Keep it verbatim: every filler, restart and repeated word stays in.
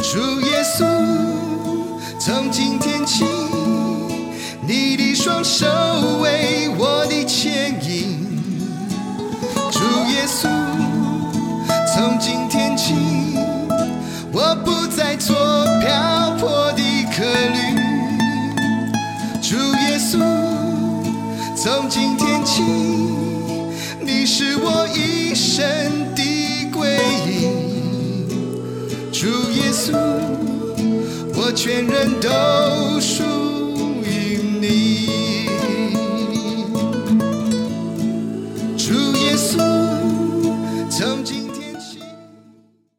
主耶稣，从今天起，你的双手为我的牵引。主耶稣，从今天起，我不再做漂泊的客旅。主耶稣，从今天起，你是我一生的归依。主耶稣，我全人都属